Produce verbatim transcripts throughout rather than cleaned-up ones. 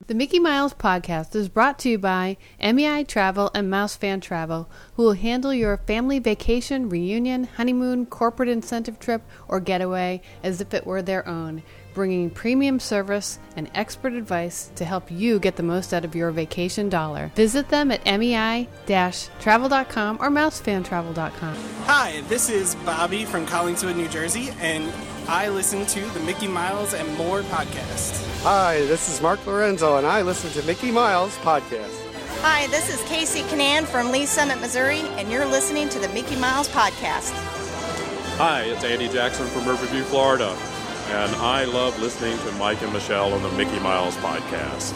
The Mickey Miles podcast is brought to you by M E I Travel and Mouse Fan Travel, who will handle your family vacation, reunion, honeymoon, corporate incentive trip, or getaway as if it were their own, bringing premium service and expert advice to help you get the most out of your vacation dollar. Visit them at M E I travel dot com or mouse fan travel dot com. Hi, this is Bobby from Collingswood, New Jersey, and I listen to the Mickey Miles and More podcast. Hi, this is Mark Lorenzo, and I listen to Mickey Miles podcast. Hi, this is Casey Canan from Lee Summit, Missouri, and you're listening to the Mickey Miles podcast. Hi, it's Andy Jackson from Riverview, Florida, and I love listening to Mike and Michelle on the Mickey Miles podcast.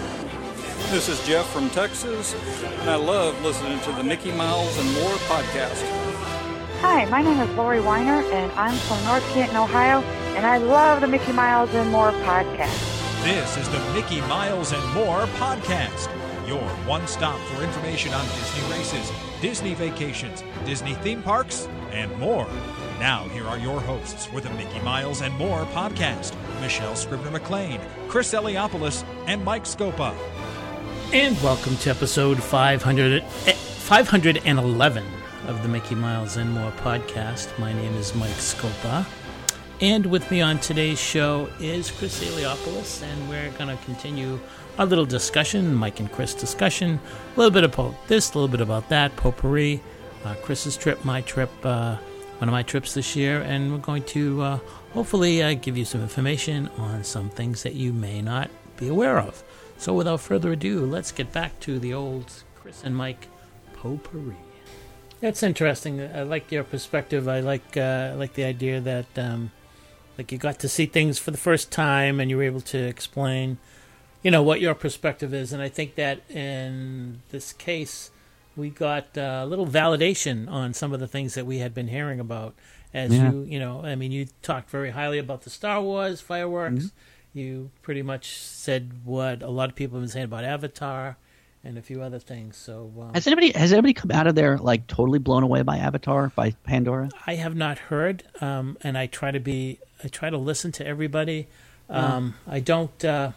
This is Jeff from Texas, and I love listening to the Mickey Miles and More podcast. Hi, my name is Lori Weiner, and I'm from North Canton, Ohio, and I love the Mickey Miles and More podcast. This is the Mickey Miles and More podcast, your one stop for information on Disney races, Disney vacations, Disney theme parks, and more. Now, here are your hosts for the Mickey Miles and More podcast, Michelle Scribner-McLean, Chris Eliopoulos, and Mike Scopa. And welcome to episode five hundred, five hundred eleven of the Mickey Miles and More podcast. My name is Mike Scopa, and with me on today's show is Chris Eliopoulos, and we're going to continue our little discussion, Mike and Chris discussion, a little bit about this, a little bit about that, potpourri, uh, Chris's trip, my trip, uh, one of my trips this year, and we're going to uh, hopefully uh, give you some information on some things that you may not be aware of. So without further ado, let's get back to the old Chris and Mike potpourri. That's interesting. I like your perspective. I like uh, I like the idea that um, like you got to see things for the first time and you were able to explain, you know, what your perspective is. And I think that in this case, we got uh, a little validation on some of the things that we had been hearing about. As yeah. you, you know, I mean, you talked very highly about the Star Wars fireworks. Mm-hmm. You pretty much said what a lot of people have been saying about Avatar and a few other things. So um, has anybody has anybody come out of there like totally blown away by Avatar, by Pandora? I have not heard, um, and I try to be I try to listen to everybody. Um, yeah. I don't uh,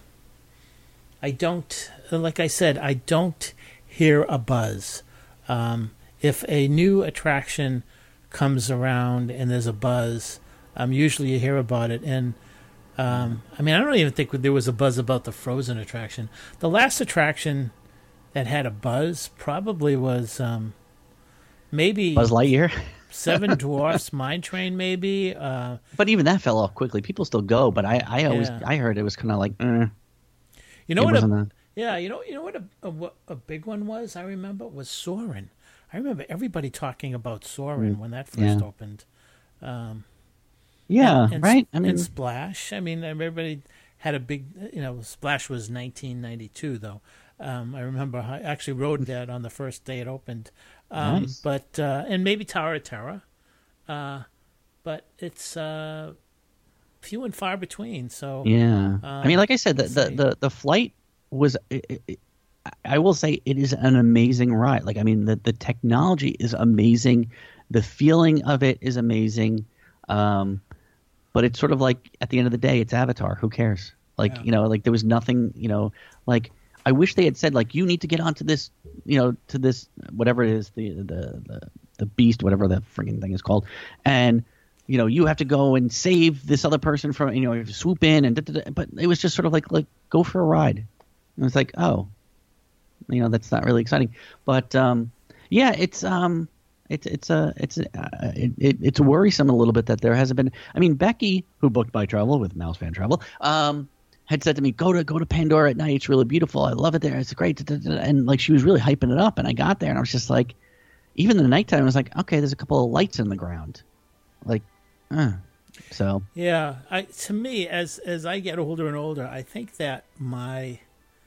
I don't like I said I don't hear a buzz. Um, if a new attraction comes around and there's a buzz, um, usually you hear about it. And um, I mean, I don't even think there was a buzz about the Frozen attraction. The last attraction that had a buzz probably was um, maybe Buzz Lightyear, Seven Dwarfs Mine Train, maybe. Uh, but even that fell off quickly. People still go, but I, I always yeah. I heard it was kind of like, eh. you know what? A, a, yeah, you know, you know what a, a a big one was. I remember was Soarin'. I remember everybody talking about Soarin' mm. when that first yeah. opened. Um, yeah, and, and, right. I mean, mean, and Splash. I mean, everybody had a big. You know, Splash was nineteen ninety-two though. Um, I remember I actually rode that on the first day it opened. Um, nice. But uh, and maybe Tower of Terror, uh, but it's uh, few and far between. So yeah, um, I mean, like I said, the the, the, the flight was. It, it, I will say it is an amazing ride. Like I mean, the the technology is amazing, the feeling of it is amazing, um, but it's sort of like at the end of the day, it's Avatar. Who cares? Like yeah. you know, like there was nothing. You know, like. I wish they had said, like, you need to get onto this, you know, to this, whatever it is, the the the, the beast, whatever the freaking thing is called. And, you know, you have to go and save this other person from, you know, you have to swoop in. and da, da, da. But it was just sort of like, like, go for a ride. And it's like, oh, you know, that's not really exciting. But, um, yeah, it's um, it's it's a it's a, uh, it, it, it's worrisome a little bit that there hasn't been. I mean, Becky, who booked my travel with Mouse Fan Travel, um, had said to me, go to go to Pandora at night. It's really beautiful. I love it there. It's great. And like she was really hyping it up. And I got there and I was just like, even in the nighttime, I was like, okay, there's a couple of lights in the ground. Like, uh, so. Yeah. I, to me, as as I get older and older, I think that my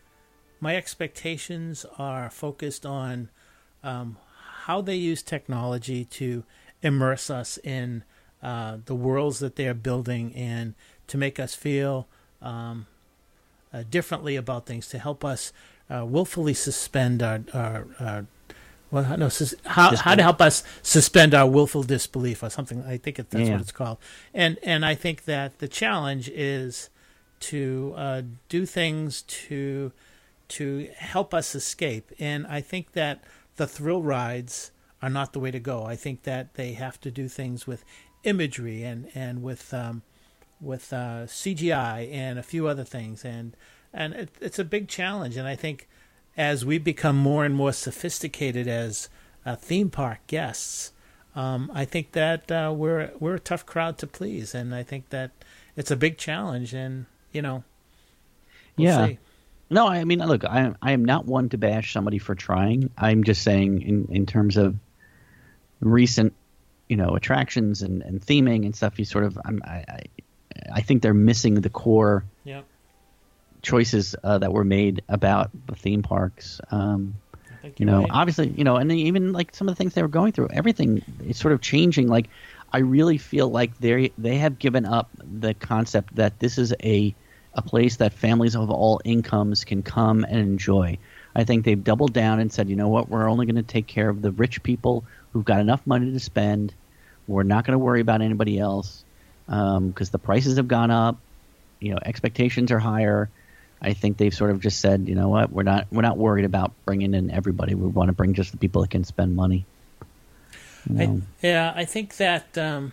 my expectations are focused on um, how they use technology to immerse us in uh, the worlds that they are building and to make us feel Um, uh, differently about things, to help us uh, willfully suspend our, our, our well, no, sus- how how to help us suspend our willful disbelief or something. I think it, that's yeah. what it's called. And and I think that the challenge is to uh, do things to to help us escape. And I think that the thrill rides are not the way to go. I think that they have to do things with imagery and and with um, with uh, C G I and a few other things. And and it, it's a big challenge. And I think as we become more and more sophisticated as uh, theme park guests, um, I think that uh, we're we're a tough crowd to please. And I think that it's a big challenge. And you know, we'll yeah. see. No, I mean, look, I I am not one to bash somebody for trying. I'm just saying in, in terms of recent, you know, attractions and, and theming and stuff, you sort of, I'm, I, I I think they're missing the core Yep. choices uh, that were made about the theme parks. Um, I think you you're know, right. obviously, you know, and then even like some of the things they were going through, everything is sort of changing. Like, I really feel like they they have given up the concept that this is a a place that families of all incomes can come and enjoy. I think they've doubled down and said, you know what, we're only going to take care of the rich people who've got enough money to spend. We're not going to worry about anybody else because um, the prices have gone up. You know, expectations are higher. I think they've sort of just said, you know what, we're not we're not worried about bringing in everybody. We want to bring just the people that can spend money. You know? I, yeah, I think that, um,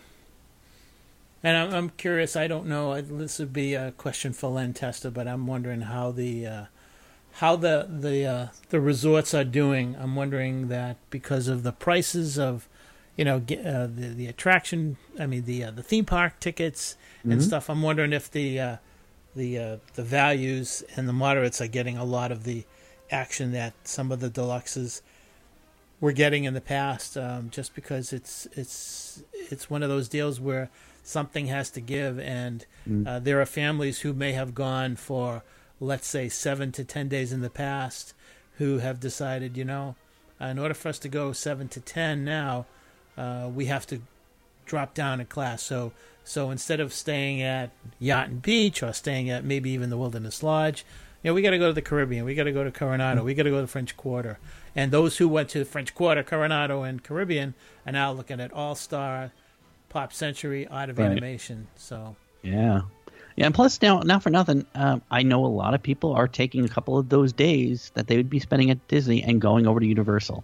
and I'm, I'm curious. I don't know. This would be a question for Len Testa, but I'm wondering how the uh, how the the uh, the resorts are doing. I'm wondering that because of the prices of, you know, uh, the the attraction. I mean the uh, the theme park tickets and Mhm. stuff. I'm wondering if the uh, the uh, the values and the moderates are getting a lot of the action that some of the deluxes were getting in the past. Um, just because it's it's it's one of those deals where something has to give, and Mm. uh, there are families who may have gone for, let's say, seven to ten days in the past, who have decided, you know, in order for us to go seven to ten now, uh, we have to drop down in class. So, so instead of staying at Yacht and Beach or staying at maybe even the Wilderness Lodge, you know, we got to go to the Caribbean, we got to go to Coronado, we got to go to the French Quarter, and those who went to the French Quarter, Coronado, and Caribbean are now looking at All Star, Pop Century, Art of Right. Animation. So Yeah, yeah, and plus now, now for nothing, um, I know a lot of people are taking a couple of those days that they would be spending at Disney and going over to Universal,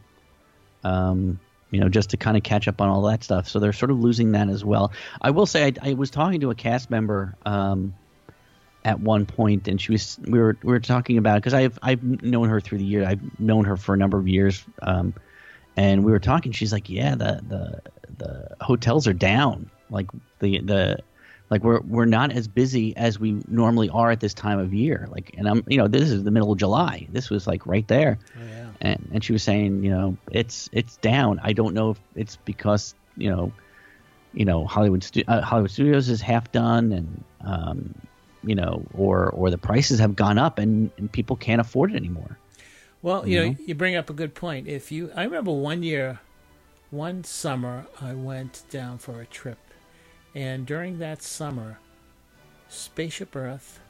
um, you know, just to kind of catch up on all that stuff. So they're sort of losing that as well. I will say, I, I was talking to a cast member um, at one point, and she was we were we were talking about because I've I've known her through the year. I've known her for a number of years, um, and we were talking. She's like, yeah, the the the hotels are down, like the the. Like we're we're not as busy as we normally are at this time of year. Like, and I'm you know this is the middle of July. This was like right there, oh, yeah. and and she was saying you know it's it's down. I don't know if it's because you know, you know Hollywood stu- uh, Hollywood Studios is half done, and um, you know, or or the prices have gone up and, and people can't afford it anymore. Well, you, You know, know? you bring up a good point. If you, I remember one year, one summer, I went down for a trip, and during that summer, Spaceship Earth,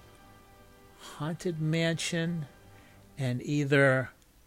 Haunted Mansion, and either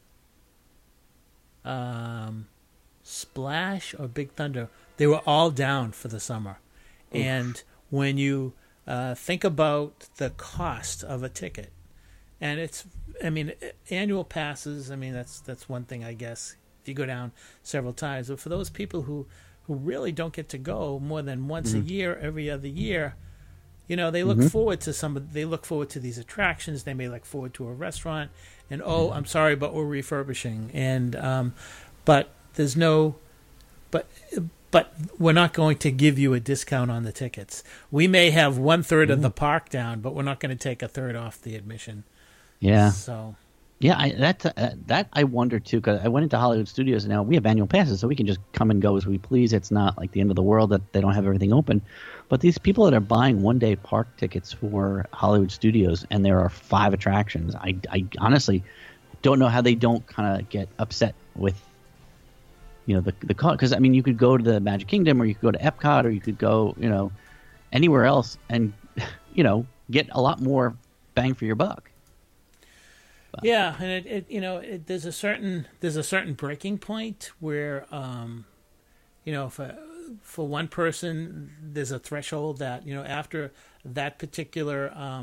um, Splash or Big Thunder, they were all down for the summer. Oof. And when you uh, think about the cost of a ticket, and it's, I mean, annual passes, I mean, that's that's one thing, I guess, if you go down several times. But for those people who, who really don't get to go more than once Mhm. a year, every other year, you know, they look Mhm. forward to some of, they look forward to these attractions. They may look forward to a restaurant, and oh, I'm sorry, but we're refurbishing. And, um, but there's no, but, but we're not going to give you a discount on the tickets. We may have one third of the park down, but we're not going to take a third off the admission. Yeah. So, Yeah, I, that uh, that I wonder too, because I went into Hollywood Studios and now we have annual passes, so we can just come and go as we please. It's not like the end of the world that they don't have everything open. But these people that are buying one day park tickets for Hollywood Studios and there are five attractions, I, I honestly don't know how they don't kind of get upset with, you know, the the because I mean you could go to the Magic Kingdom or you could go to Epcot or you could go you know anywhere else and you know get a lot more bang for your buck. yeah, and it, it you know it, there's a certain there's a certain breaking point where um, you know for for one person there's a threshold that you know after that particular um,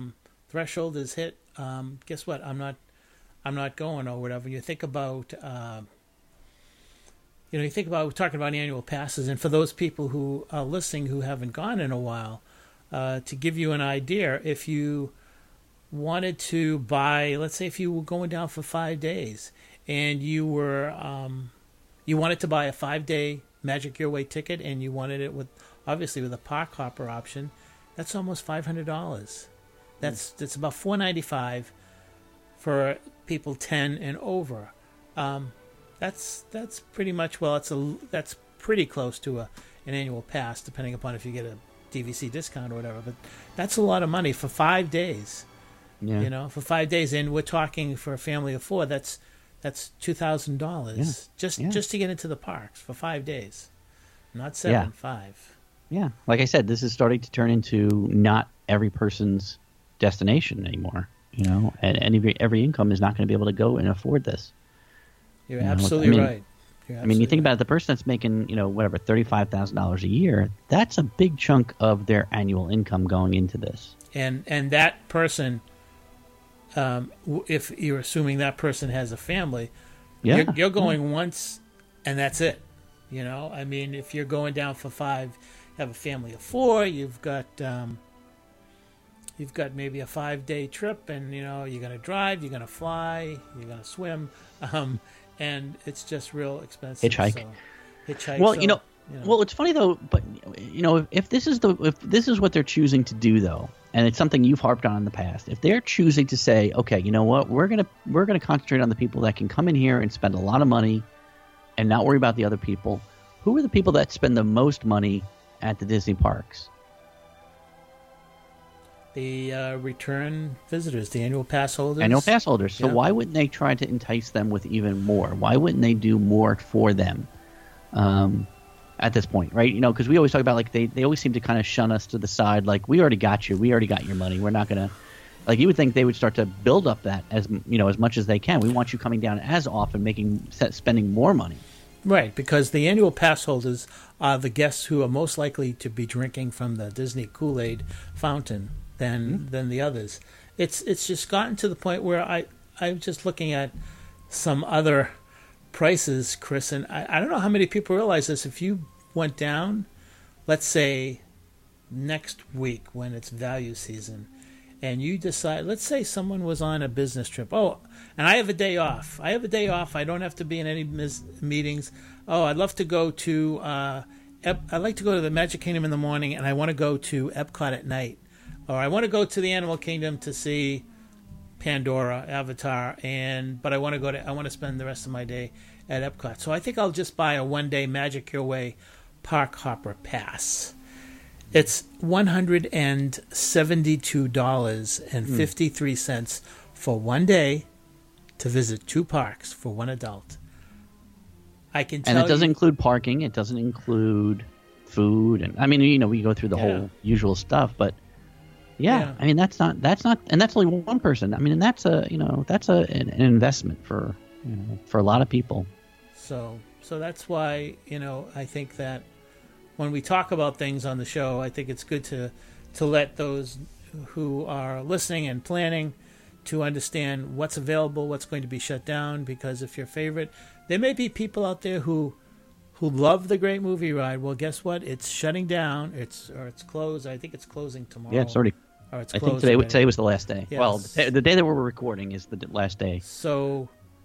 threshold is hit, um, guess what? I'm not, I'm not going or whatever. You think about, uh, you know, you think about we're talking about annual passes, and for those people who are listening who haven't gone in a while, uh, to give you an idea, if you wanted to buy, let's say, if you were going down for five days and you were, um, you wanted to buy a five-day Magic Your Way ticket, and you wanted it with, obviously, with a park hopper option, that's almost five hundred dollars. That's that's about four ninety-five for people ten and over. Um, that's that's pretty much well. It's a that's pretty close to a an annual pass, depending upon if you get a D V C discount or whatever. But that's a lot of money for five days. Yeah. You know, for five days, and we're talking for a family of four. That's that's two thousand Yeah. dollars just Yeah. just to get into the parks for five days, not seven, Yeah. five. Yeah, like I said, this is starting to turn into not every person's destination anymore. You know, and every every income is not going to be able to go and afford this. You're You know, absolutely I mean, right. You're I mean, you absolutely think about it, the person that's making, you know, whatever, thirty-five thousand dollars a year, that's a big chunk of their annual income going into this. and and that person, um, w- if you're assuming that person has a family, Yeah. you're, you're going once, and that's it. You know, I mean, if you're going down for five, you have a family of four, you've got um, you've got maybe a five day trip, and you know you're going to drive, you're going to fly, you're going to swim, um, and it's just real expensive. Hitchhike. So, hitchhike. Well, so, you know, well, it's funny though, but you know, if, if this is the if this is what they're choosing to do though, and it's something you've harped on in the past, if they're choosing to say, okay, you know what, we're gonna we're gonna concentrate on the people that can come in here and spend a lot of money, and not worry about the other people. Who are the people that spend the most money at the Disney parks? the uh, return visitors, the annual pass holders. Annual pass holders. So Yeah. why wouldn't they try to entice them with even more? Why wouldn't they do more for them um, at this point, right? You know, because we always talk about, like, they, they always seem to kind of shun us to the side, like, we already got you. We already got your money. We're not going to – like, you would think they would start to build up that as, you know, as much as they can. We want you coming down as often, making spending more money. Right, because the annual pass holders are the guests who are most likely to be drinking from the Disney Kool-Aid fountain than Mm-hmm. than the others. It's it's just gotten to the point where I I'm just looking at some other prices, Chris, and I, I don't know how many people realize this. If you went down, let's say next week when it's value season, and you decide, let's say someone was on a business trip. Oh, and I have a day off. I have a day off. I don't have to be in any mis- meetings. Oh, I'd love to go to, uh, Ep- I'd like to go to the Magic Kingdom in the morning, and I want to go to Epcot at night. Or I want to go to the Animal Kingdom to see Pandora, Avatar, and but I want to go to, I want to spend the rest of my day at Epcot. So I think I'll just buy a one-day Magic Your Way Park Hopper Pass. It's one hundred seventy-two dollars and fifty-three cents for one day to visit two parks for one adult. I can tell And it doesn't you, include parking. It doesn't include food. And I mean, you know, we go through the Yeah. whole usual stuff, but yeah, Yeah. I mean, that's not, that's not, and that's only one person. I mean, and that's a, you know, that's a, an, an investment for, you know, for a lot of people. So, so that's why, you know, I think that when we talk about things on the show, I think it's good to to let those who are listening and planning to understand what's available, what's going to be shut down. Because if your favorite, there may be people out there who who love the Great Movie Ride. Well, guess what? It's shutting down. It's or it's closed. I think it's closing tomorrow. Yeah, it's already. Or it's I think closed today, already. today was the last day. Yes. Well, the, the day that we're recording is the d- last day. So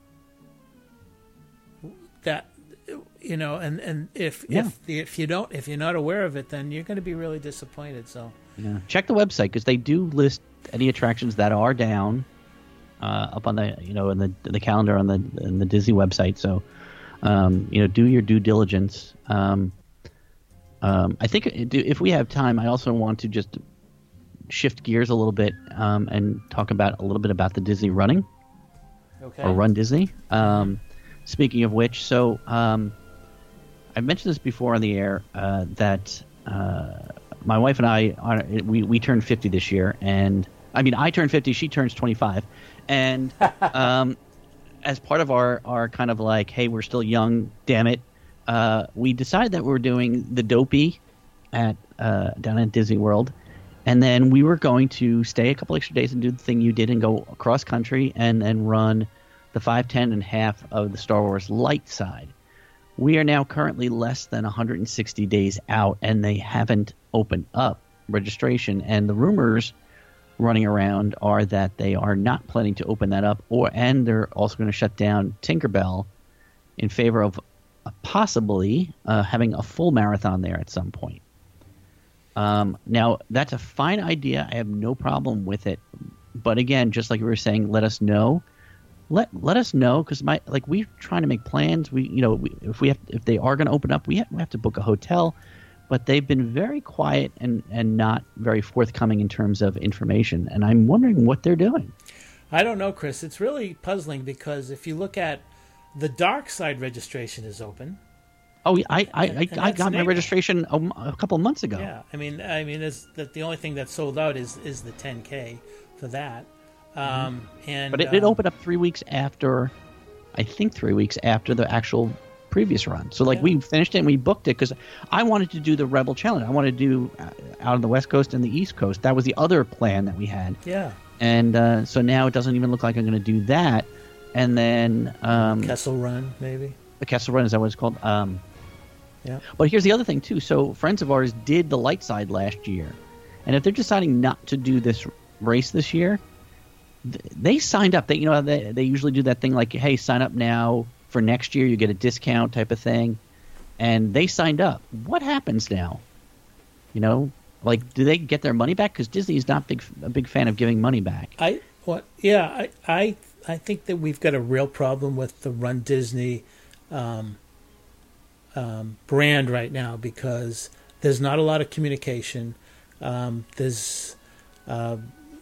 that, you know, and, and if Yeah. if if you don't, if you're not aware of it, then you're going to be really disappointed. So Yeah. Check the website because they do list any attractions that are down uh, up on the, you know, in the the calendar on the in the Disney website. So, um, you know, do your due diligence. Um, um, I think if we have time, I also want to just shift gears a little bit um, and talk about a little bit about the Disney running okay, or Run Disney. Um, speaking of which, so um, I've mentioned this before on the air uh, that uh, my wife and I are, we we turned fifty this year, and I mean I turned fifty, she turns twenty-five, and um, as part of our our kind of like, hey, we're still young, damn it, uh, we decided that we were doing the Dopey at uh, down at Disney World. And then we were going to stay a couple extra days and do the thing you did and go across country and then run the five, ten, and half of the Star Wars light side. We are now currently less than one hundred sixty days out, and they haven't opened up registration. And the rumors running around are that they are not planning to open that up, or and they're also going to shut down Tinkerbell in favor of uh, possibly uh, having a full marathon there at some point. Um, now, that's a fine idea. I have no problem with it. But again, just like we were saying, let us know. Let let us know, because my like we're trying to make plans. We you know we, if we have if they are going to open up, we have, we have to book a hotel. But they've been very quiet and, and not very forthcoming in terms of information. And I'm wondering what they're doing. I don't know, Chris. It's really puzzling because if you look at the dark side, registration is open. Oh, I I, And- I, and I that's got my April. registration a, m- a couple of months ago. Yeah, I mean, I mean, is that the only thing that's sold out is is the ten K for that. Um, and But it did um, open up three weeks after, I think three weeks after the actual previous run. So like Yeah. we finished it and we booked it because I wanted to do the Rebel Challenge. I wanted to do uh, out on the West Coast and the East Coast. That was the other plan that we had. Yeah, And uh, so now it doesn't even look like I'm going to do that. And then um, Kessel Run maybe. the Kessel Run, is that what it's called? Um, Yeah. But here's the other thing too. So friends of ours did the light side last year, and if they're deciding not to do this race this year, th- they signed up. They you know they they usually do that thing like, hey, sign up now for next year, you get a discount type of thing, and they signed up. What happens now? You know, like do they get their money back? Because Disney's not big a big fan of giving money back. I what? Yeah, I I I think that we've got a real problem with the Run Disney um, um, brand right now because there's not a lot of communication. Um, there's uh,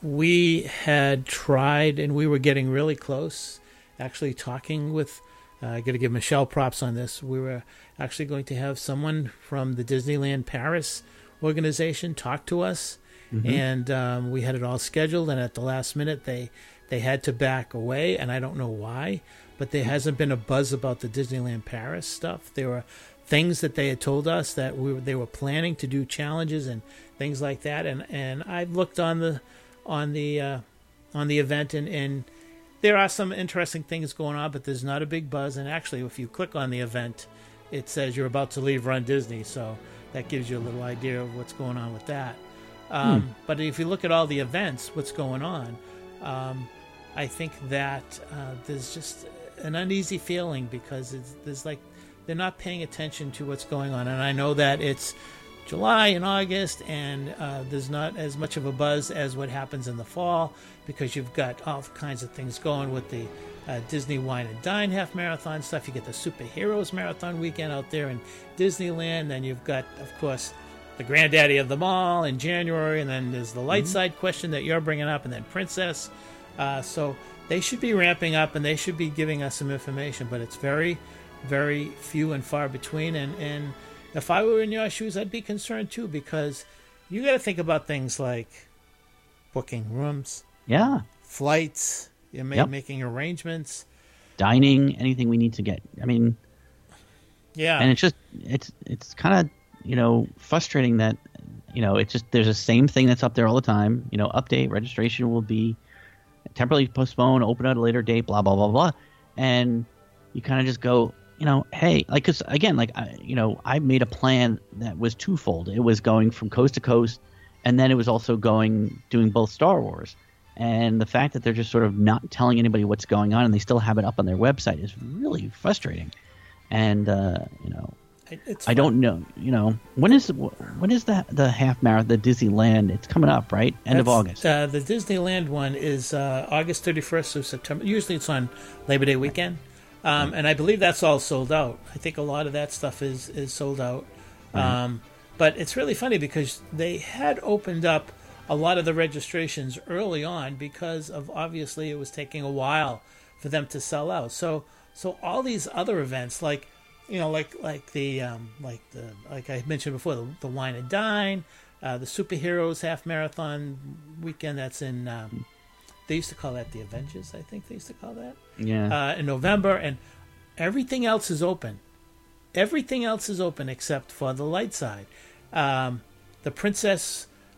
we had tried and we were getting really close, actually talking with. Uh, I got to give Michelle props on this. We were actually going to have someone from the Disneyland Paris organization talk to us, Mhm. and um, we had it all scheduled. And at the last minute, they they had to back away, and I don't know why. But there hasn't been a buzz about the Disneyland Paris stuff. There were things that they had told us that we were, they were planning to do challenges and things like that. And and I looked on the on the uh, on the event and. and there are some interesting things going on, but there's not a big buzz. And actually, if you click on the event, it says you're about to leave Run Disney. So that gives you a little idea of what's going on with that. Um, Hmm. But if you look at all the events, what's going on, um, I think that uh, there's just an uneasy feeling because it's, there's like they're not paying attention to what's going on. And I know that it's July and August, and uh, there's not as much of a buzz as what happens in the fall because you've got all kinds of things going with the uh, Disney Wine and Dine Half Marathon stuff. You get the Superheroes Marathon weekend out there in Disneyland. Then you've got, of course, the granddaddy of them all in January, and then there's the light side question that you're bringing up, and then Princess. Uh, so they should be ramping up, and they should be giving us some information, but it's very, very few and far between, and, and if I were in your shoes, I'd be concerned too, because you got to think about things like booking rooms, Yeah, flights, you ma- Yep. making arrangements. dining, anything we need to get. I mean, Yeah, and it's just it's it's kind of you know frustrating that you know it's just there's the same thing that's up there all the time. You know, update registration will be temporarily postponed, open at a later date, blah blah blah blah, and you kind of just go, you know, hey, like because again, like I, you know, I made a plan that was twofold. It was going from coast to coast, and then it was also going doing both Star Wars. And the fact that they're just sort of not telling anybody what's going on, and they still have it up on their website, is really frustrating. And uh, you know, it's I don't know. You know, when is when is the the half marathon, the Disneyland? It's coming up, right? End of That's- August. Uh, the Disneyland one is uh, August thirty-first through September. Usually it's on Labor Day weekend. Um, and I believe that's all sold out. I think a lot of that stuff is, is sold out. Um, but it's really funny because they had opened up a lot of the registrations early on because of obviously it was taking a while for them to sell out. So so all these other events like you know like like the um, like the like I mentioned before the, the Wine and Dine, uh, the Superheroes Half Marathon weekend that's in um, they used to call that the Avengers, I think they used to call that. Yeah. Uh, in November, and everything else is open. Everything else is open except for the light side. Um, the Princess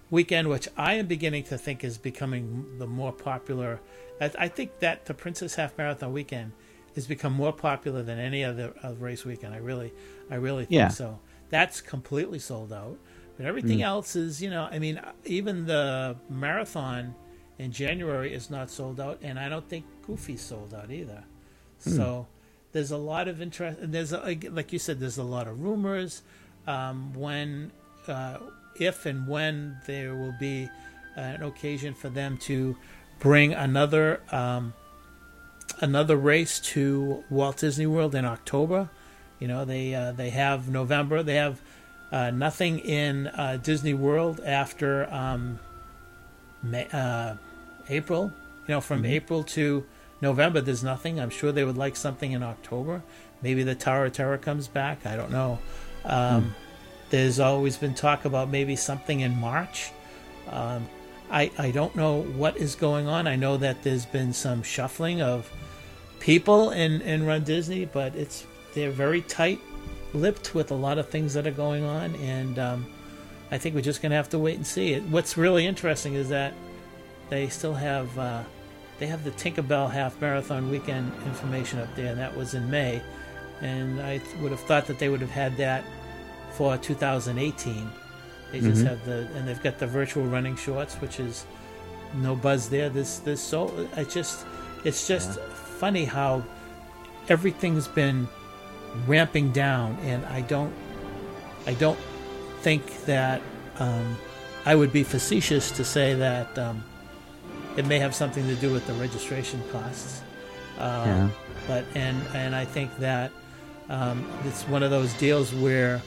weekend, which I am beginning to think is becoming the more popular. I, I think that the Princess Half Marathon weekend has become more popular than any other uh, race weekend. I really, I really think Yeah. so. That's completely sold out. But everything Mm. else is, you know, I mean, even the marathon in January is not sold out, and I don't think Goofy's sold out either. Mm. So there's a lot of interest. And there's, a, like you said, there's a lot of rumors um, when, uh, if and when there will be an occasion for them to bring another um, another race to Walt Disney World in October. You know, they uh, they have November. They have uh, nothing in uh, Disney World after um, May, uh, April. You know, from Mhm. April to November, there's nothing. I'm sure they would like something in October. Maybe the Tower of Terror comes back. I don't know. Um, Mm. There's always been talk about maybe something in March. Um, I I don't know what is going on. I know that there's been some shuffling of people in, in Run Disney, but it's they're very tight-lipped with a lot of things that are going on, and um, I think we're just going to have to wait and see. It. What's really interesting is that they still have uh, they have the Tinkerbell Half Marathon weekend information up there, and that was in May, and I would have thought that they would have had that for two thousand eighteen. They just Mhm. have the and they've got the virtual running shorts, which is no buzz there. This this so I just it's just funny how everything's been ramping down, and I don't I don't think that um, I would be facetious to say that um, it may have something to do with the registration costs. Um, Yeah. But and and I think that um, it's one of those deals where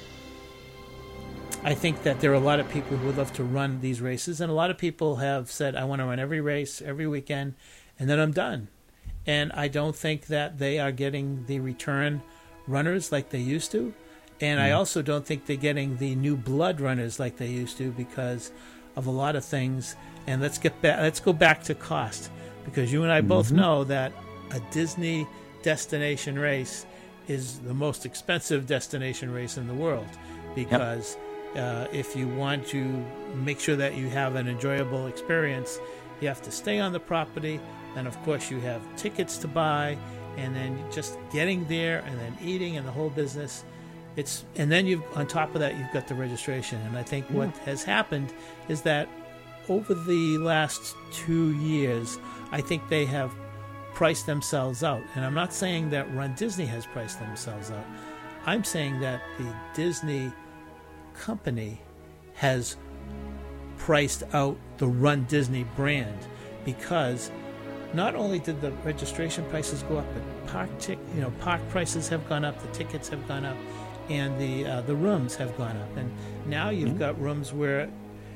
I think that there are a lot of people who would love to run these races, and a lot of people have said, I want to run every race, every weekend, and then I'm done. And I don't think that they are getting the return runners like they used to. And I Mm. also don't think they're getting the new blood runners like they used to because of a lot of things. And let's get back, let's go back to cost, because you and I both Mhm. know that a Disney destination race is the most expensive destination race in the world, because uh, if you want to make sure that you have an enjoyable experience, you have to stay on the property, and of course you have tickets to buy, and then just getting there and then eating and the whole business. It's and then you've on top of that you've got the registration. And I think what has happened is that over the last two years, I think they have priced themselves out. And I'm not saying that Run Disney has priced themselves out. I'm saying that the Disney company has priced out the Run Disney brand, because not only did the registration prices go up, but park tic- you know, park prices have gone up, the tickets have gone up, and the uh, the rooms have gone up. And now you've Mhm. got rooms where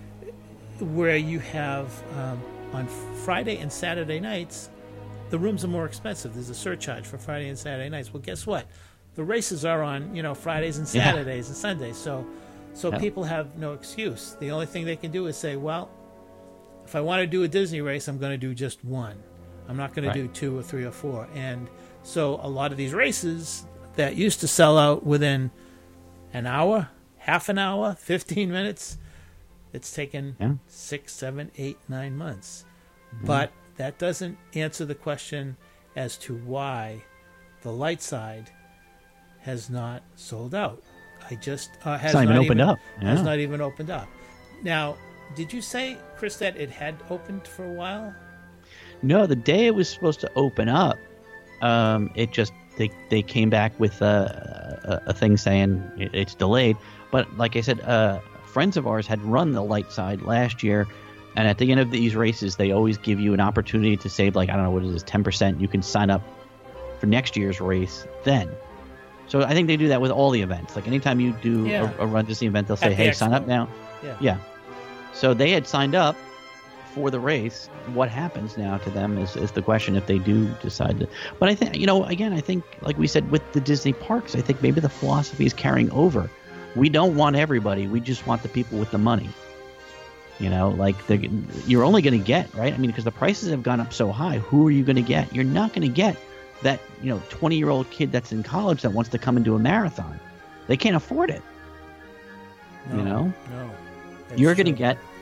where you have um, on Friday and Saturday nights, the rooms are more expensive. There's a surcharge for Friday and Saturday nights. Well, guess what? The races are on, you know, Fridays and Yeah. Saturdays and Sundays. So, so Yeah. people have no excuse. The only thing they can do is say, well, if I want to do a Disney race, I'm going to do just one. I'm not going Right. to do two or three or four. And so a lot of these races that used to sell out within an hour, half an hour, fifteen minutes, it's taken Yeah. six, seven, eight, nine months. Mhm. But that doesn't answer the question as to why the light side has not sold out. I just uh, has It's not even opened up. Has Yeah. not even opened up. Now, did you say, Chris, that it had opened for a while? No, the day it was supposed to open up, um, it just they they came back with a, a, a thing saying it, it's delayed. But like I said, uh, friends of ours had run the light side last year, and at the end of these races, they always give you an opportunity to save, like, I don't know what it is, ten percent. You can sign up for next year's race then. So I think they do that with all the events. Like anytime you do Yeah. a, a Run Disney event, they'll say, At the "Hey, sign expo. up now." Yeah. Yeah. So they had signed up for the race. What happens now to them is, is the question if they do decide to. But I think, you know, again, I think, like we said with the Disney parks, I think maybe the philosophy is carrying over. We don't want everybody. We just want the people with the money. You know, like the, you're only going to get, right? I mean, because the prices have gone up so high, who are you going to get? You're not going to get that, you know, twenty-year-old kid that's in college that wants to come and do a marathon. They can't afford it. No, You know? no. That's You're going to true. get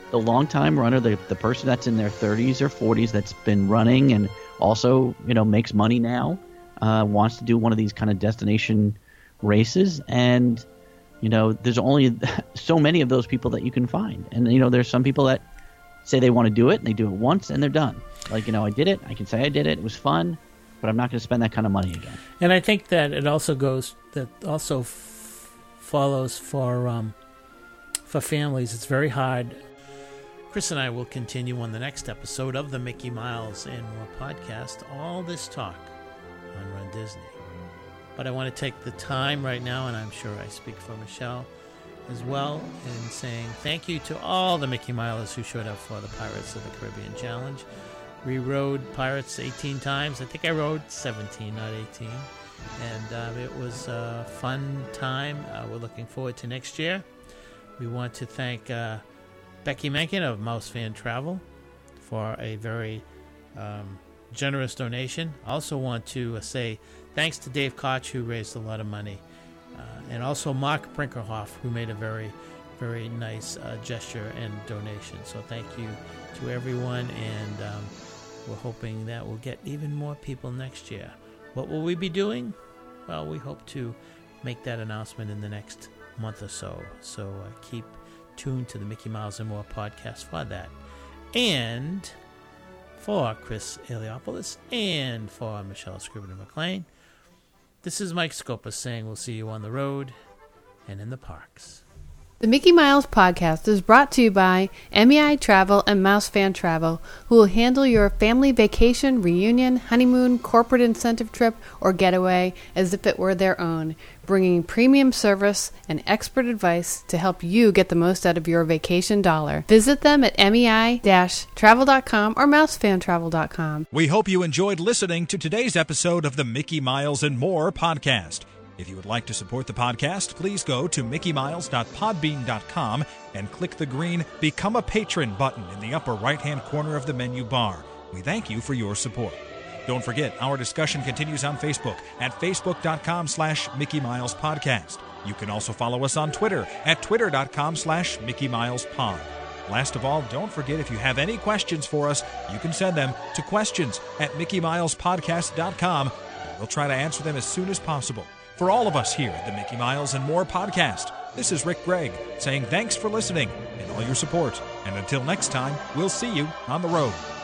the long-time runner, the, the person that's in their thirties or forties that's been running and also, you know, makes money now, uh, wants to do one of these kind of destination races. And, you know, there's only so many of those people that you can find. And, you know, there's some people that say they want to do it and they do it once and they're done. Like, you know, I did it. I can say I did it. It was fun, but I'm not going to spend that kind of money again. And I think that it also goes, that also f- follows for um, for families. It's very hard. Chris and I will continue on the next episode of the Mickey Miles and More podcast, all this talk on Run Disney. But I want to take the time right now, and I'm sure I speak for Michelle as well, in saying thank you to all the Mickey Milers who showed up for the Pirates of the Caribbean Challenge. We rode Pirates eighteen times. I think I rode seventeen, not eighteen. And uh, it was a fun time. Uh, we're looking forward to next year. We want to thank uh, Becky Menken of Mouse Fan Travel for a very um, generous donation. I also want to uh, say thanks to Dave Koch, who raised a lot of money, uh, and also Mark Brinkerhoff, who made a very, very nice uh, gesture and donation. So thank you to everyone, and um, we're hoping that we'll get even more people next year. What will we be doing? Well, we hope to make that announcement in the next month or so. So uh, keep tuned to the Mickey Mouse and More podcast for that. And for Chris Eliopoulos and for Michelle Scrivener-McLean, this is Mike Scopa saying we'll see you on the road and in the parks. The Mickey Miles podcast is brought to you by M E I Travel and Mouse Fan Travel, who will handle your family vacation, reunion, honeymoon, corporate incentive trip, or getaway as if it were their own, bringing premium service and expert advice to help you get the most out of your vacation dollar. Visit them at M E I travel dot com or mouse fan travel dot com. We hope you enjoyed listening to today's episode of the Mickey Miles and More podcast. If you would like to support the podcast, please go to mickey miles dot podbean dot com and click the green Become a Patron button in the upper right-hand corner of the menu bar. We thank you for your support. Don't forget, our discussion continues on Facebook at facebook dot com slash Mickey Miles Podcast. You can also follow us on Twitter at twitter dot com slash Mickey Miles Pod. Last of all, don't forget, if you have any questions for us, you can send them to questions at mickey miles podcast dot com. We'll try to answer them as soon as possible. For all of us here at the Mickey Miles and More podcast, this is Rick Gregg saying thanks for listening and all your support. And until next time, we'll see you on the road.